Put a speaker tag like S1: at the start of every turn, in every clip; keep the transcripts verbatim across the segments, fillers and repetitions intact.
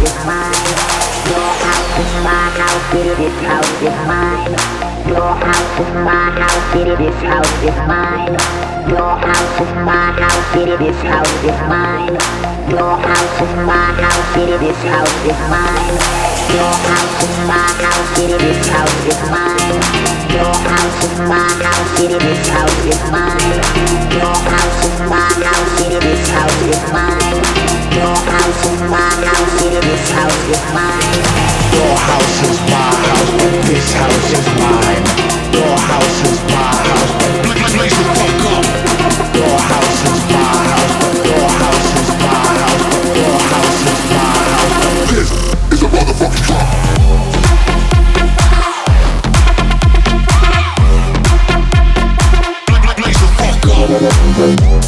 S1: is mine. Your house is my house, city, this house is mine. Your house is my house, city, this house is mine. Your house is my house, city, this house is mine. Your house is my house, city, this house is mine. Your house is my house, city, this house is mine. Your house is my house, city, this house is mine. Your house is my house, city, this house is mine. Your house is my house, city, this house is mine.
S2: Your house is my house, but this house is mine. Your house is my house, but blaze the fuck up. Your house is my house, but your house is my house, but your house is my house. This is a motherfucking drop. Blaze the fuck up.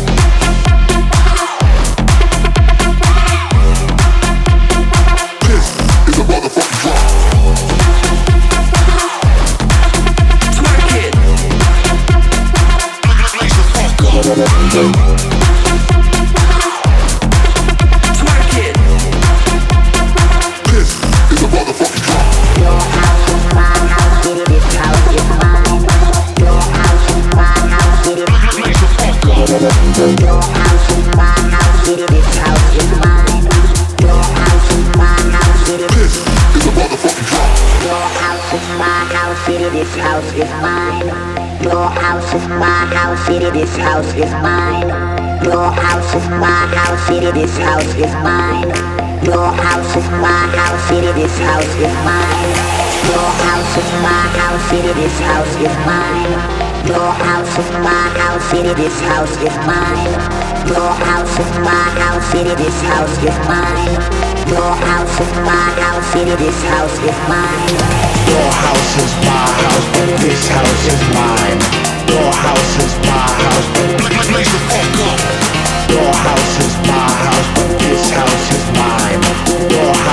S1: This house is mine. Your house is my house, city, this house is mine. Your house is my house, city, this house is mine. Your house is my house, city, this house is mine. Your house is my house, city, this house is mine. Your house is my house, city, this house is mine. Your house is my house, city, this house is mine.
S2: Your house is my house, but this house is mine. Your house is my house, but blaze the fuck up. Your house is my house, but this house is mine. Your house